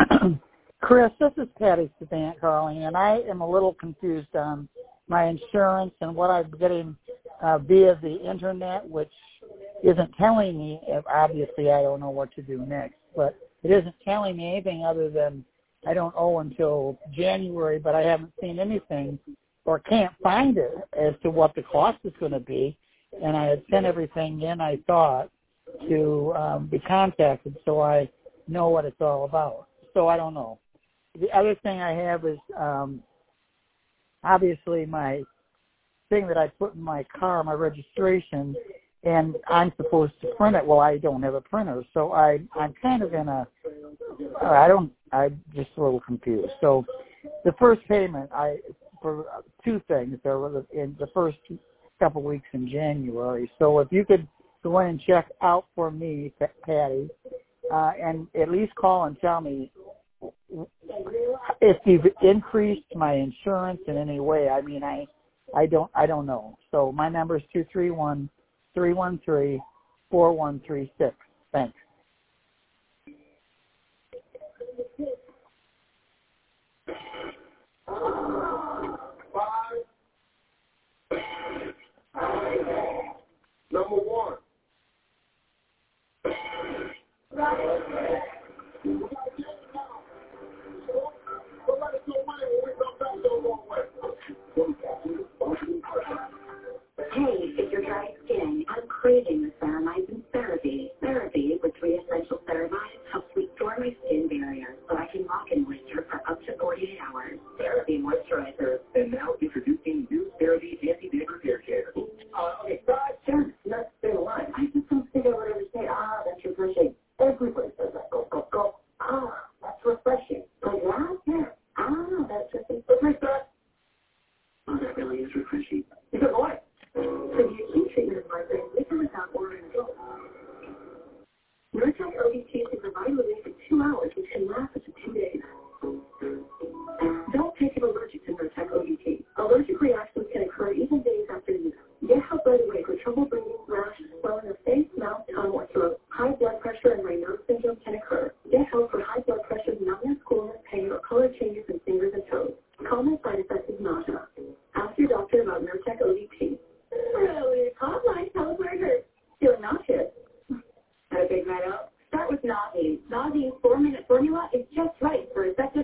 Chris, this is Patty Savant calling, and I am a little confused on my insurance and what I'm getting via the internet, which isn't telling me, obviously I don't know what to do next, but it isn't telling me anything other than I don't owe until January, but I haven't seen anything or can't find it as to what the cost is going to be. And I had sent everything in, I thought, to be contacted so I know what it's all about. So I don't know. The other thing I have is obviously my thing that I put in my car, my registration, and I'm supposed to print it. Well, I don't have a printer, so I'm kind of in a, I'm just a little confused. So the first payment, for two things, there was in the first couple weeks in January. So if you could go in and check out for me, Patty, and at least call and tell me if you've increased my insurance in any way. I mean, I don't know. So my number is 231-313-4136. Thanks. Number one. Hey, if you're dry skin, I'm craving the Ceramide Therapy. Therapy with 3 essential ceramides helps restore my skin barrier so I can lock in moisture for up to 48 hours. Therapy moisturizer. And now introducing new Therapy Anti-Damage Hair Care. Okay, sure. Let's stay alive. I just don't think I would ever say, that's refreshing. Everybody says that. Go, go, go. That's refreshing. Like that? Yeah. That's just refreshing. Oh, that really is refreshing. Because what? For the acute treatment of migraine, with or without ordering a drug. Nurtec ODT can provide relief in 2 hours, which can last up to 2 days. Don't take it allergic to Nurtec ODT. Allergic reactions can occur even days after use. Get help right away for trouble breathing, rash, swelling of face, mouth, tongue, or throat. High blood pressure and Raynaud's syndrome can occur. Get help for high blood pressure, numbness, coolness, pain, or color changes in fingers and toes. Common side effect is nausea. Ask your doctor about Nurtec ODT. Really? Calm line, tell us where it hurts. Feeling nauseous. Had a big night out? Start with Navi. Navi's 4-minute formula is just right for effective